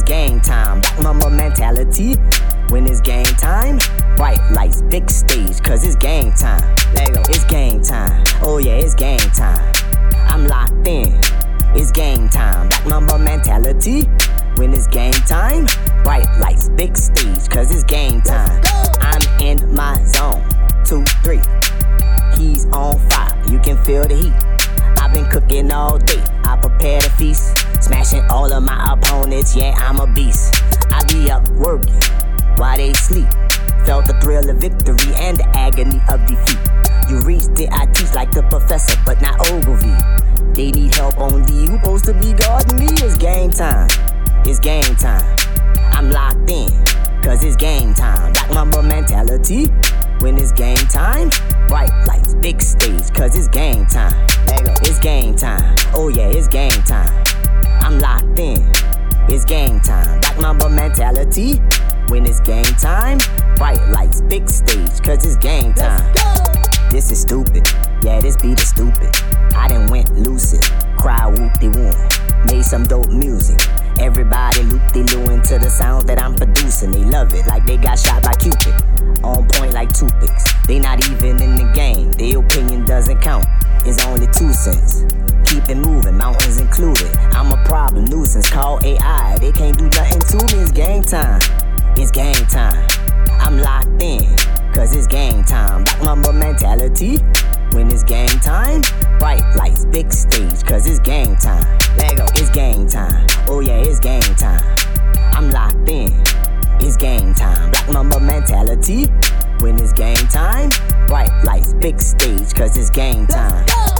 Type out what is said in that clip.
game time. Black mamba mentality. When it's game time, bright lights, big stage, cause it's game time. Lego, it's game time. Oh yeah, it's game time. I'm locked in. It's game time. Black mamba mentality. When it's game time, bright lights, big stage, cause it's game time. I'm in my zone. 2, 3. He's on fire. You can feel the heat. I've been cooking all day. I prepare the feast. Smashing all of my opponents. Yeah, I'm a beast. I be up working while they sleep. Felt the thrill of victory and the agony of defeat. You reached it, I teach like the professor, but not Ogilvy. They need help on D. Who supposed to be guarding me? It's game time. It's game time. I'm locked in, cause it's game time. Black mamba mentality. When it's game time, bright lights, big stage, cause it's game time. Lego, it's game time. Oh yeah, it's game time. I'm locked in. It's game time. Black mamba mentality. When it's game time, bright lights, big stage, cause it's game time. This is stupid. Yeah, this beat is stupid. I done went lucid. Cry whoop-de-woo. Made some dope music. Everybody loop-de-looing to the sounds that I'm producing. They love it like they got shot by Cupid. On point like toothpicks. They not even in the game. Their opinion doesn't count. It's only 2 cents. Keep it moving, mountains included. I'm a problem nuisance, call AI. They can't do nothing to me. It's game time. It's game time. I'm locked in, cause it's game time. Black mamba mentality. When it's game time, bright lights, big stage, cause it's game time. Lego, it's game time. Oh yeah, it's game time. I'm locked in. It's game time. Black mamba mentality. When it's game time, bright lights, big stage, cause it's game time.